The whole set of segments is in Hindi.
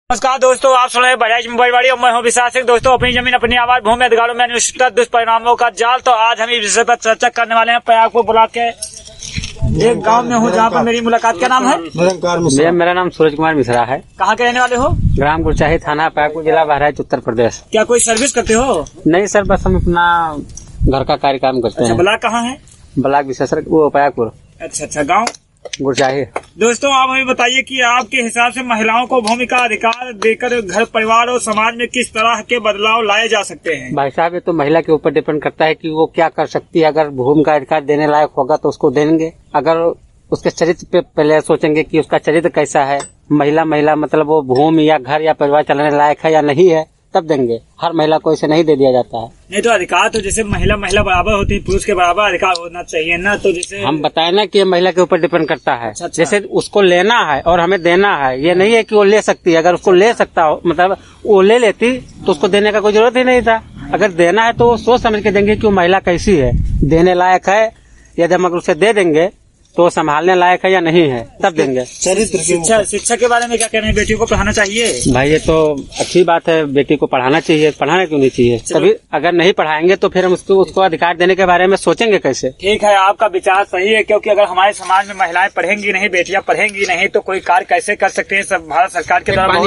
नमस्कार दोस्तों, आप सुन रहे हैं बजाज मोबाइल वाड़ी और मैं हूं विशाल सिंह। दोस्तों, अपनी जमीन अपनी आवाज भूमि अधिकारों में अनिश्चित दुष्परिणामों का जाल। तो आज हम इस विषय पर चर्चा करने वाले हैं। प्रयागपुर ब्लॉक के एक गांव में हूं जहां पर मेरी मुलाकात। क्या नाम है? मेरा नाम सूरज कुमार मिश्रा है। कहां के रहने वाले हो? ग्राम गुरचाही, थाना प्रयागपुर, जिला बहराइच, उत्तर प्रदेश। क्या कोई सर्विस करते हो? नहीं सर, बस हम अपना घर का कार्य काम करते हैं। ब्लॉक कहाँ है? ब्लॉक विशेषकर वो प्रयागपुर। अच्छा, गाँव गुरचाही। दोस्तों, आप हमें बताइए कि आपके हिसाब से महिलाओं को भूमि का अधिकार देकर घर परिवार और समाज में किस तरह के बदलाव लाए जा सकते हैं? भाई साहब, ये तो महिला के ऊपर डिपेंड करता है कि वो क्या कर सकती है। अगर भूमि का अधिकार देने लायक होगा तो उसको देंगे। अगर उसके चरित्र पे पहले सोचेंगे कि उसका चरित्र कैसा है, महिला मतलब वो भूमि या घर या परिवार चलाने लायक है या नहीं है, तब देंगे। हर महिला को इसे नहीं दे दिया जाता है। नहीं तो अधिकार तो जैसे महिला बराबर होती है, पुरुष के बराबर अधिकार होना चाहिए ना। तो जैसे हम बताए ना कि महिला के ऊपर डिपेंड करता है। अच्छा। जैसे उसको लेना है और हमें देना है, ये नहीं है कि वो ले सकती है। अगर उसको ले सकता हो, मतलब वो ले लेती तो उसको देने का कोई जरूरत ही नहीं था। अगर देना है तो वो सोच समझ के देंगे कि वो महिला कैसी है, देने लायक है। यदि हम अगर उसे दे देंगे तो संभालने लायक है या नहीं है, तब देंगे। चरित्र शिक्षा के बारे में क्या कहना है? बेटियों को पढ़ाना चाहिए? भाई ये तो अच्छी बात है, बेटी को पढ़ाना चाहिए। पढ़ाना क्यों नहीं चाहिए? तभी अगर नहीं पढ़ाएंगे तो फिर हम उसको अधिकार देने के बारे में सोचेंगे कैसे? ठीक है, आपका विचार सही है, क्योंकि अगर हमारे समाज में महिलाएं पढ़ेंगी नहीं, बेटियां पढ़ेंगी नहीं तो कोई कार्य कैसे कर सकते हैं। सब भारत सरकार के द्वारा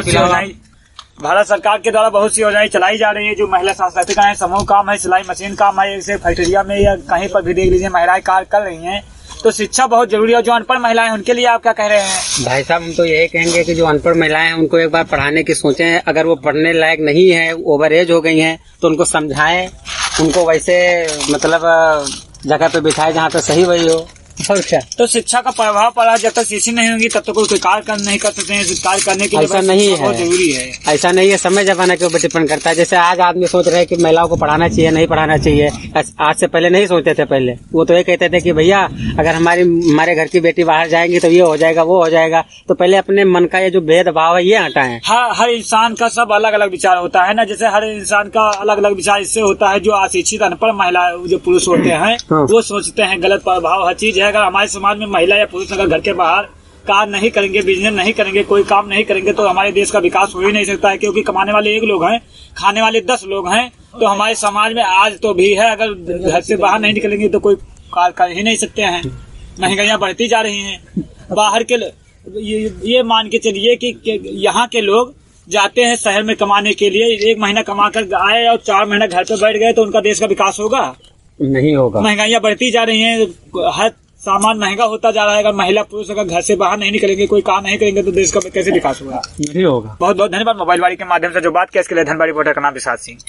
बहुत सी योजनाएं चलाई जा रही है। जो महिला सशक्तिकरण है, समूह काम है, सिलाई मशीन काम है, जैसे फैक्ट्रिया में या कहीं पर भी देख लीजिए महिलाएं कार्य कर रही हैं। तो शिक्षा बहुत जरूरी है। जो अनपढ़ महिलाएं उनके लिए आप क्या कह रहे हैं? भाई साहब, हम तो यही कहेंगे कि जो अनपढ़ महिलाएं हैं उनको एक बार पढ़ाने की सोचें। अगर वो पढ़ने लायक नहीं है, ओवर एज हो गई हैं, तो उनको समझाएं। उनको वैसे मतलब जगह पे बिठाए जहाँ पे सही वही हो। और क्या? तो शिक्षा का प्रभाव पड़ा। जब तक शिक्षित नहीं होंगी तब तक कोई कार्य नहीं कर सकते हैं। कार्य करने के लिए ऐसा नहीं है, बहुत जरूरी है। ऐसा नहीं है, समय जमाने के ऊपर डिपेंड करता है। जैसे आज आदमी सोच रहे हैं कि महिलाओं को पढ़ाना चाहिए, नहीं पढ़ाना चाहिए। आज से पहले नहीं सोचते थे। पहले वो तो ये कहते थे कि भैया अगर हमारे घर की बेटी बाहर जाएंगी तो ये हो जाएगा, वो हो जाएगा। तो पहले अपने मन का ये जो भेदभाव है ये हटाएं। हर इंसान का सब अलग अलग विचार होता है ना। जैसे हर इंसान का अलग अलग विचार इससे होता है। जो अशिक्षित अनपढ़ महिला जो पुरुष होते हैं वो सोचते हैं गलत प्रभाव हर चीज है। अगर हमारे समाज में महिला या पुरुष अगर घर के बाहर कार्य नहीं करेंगे, बिजनेस नहीं करेंगे, कोई काम नहीं करेंगे तो हमारे देश का विकास हो ही नहीं सकता है। क्योंकि कमाने वाले 1 लोग हैं, खाने वाले 10 लोग हैं। तो हमारे समाज में आज तो भी है, अगर घर से बाहर नहीं निकलेंगे तो कोई कार्य कर ही नहीं सकते हैं। महंगाइयाँ बढ़ती जा रही हैं। बाहर के ये मान के चलिए कि यहाँ के लोग जाते हैं शहर में कमाने के लिए, 1 महीना कमा कर आए और 4 महीना घर पे बैठ गए तो उनका देश का विकास होगा? नहीं होगा। महंगाइयाँ बढ़ती जा रही हैं, हर सामान महंगा होता जा रहा है। अगर महिला पुरुष अगर घर से बाहर नहीं निकलेंगे, कोई काम नहीं करेंगे तो देश का कैसे विकास होगा? नहीं होगा। बहुत बहुत धन्यवाद। मोबाइल वाड़ी के माध्यम से जो बात किया इसके लिए धनबाद रिपोर्टर का नाम विशाल सिंह।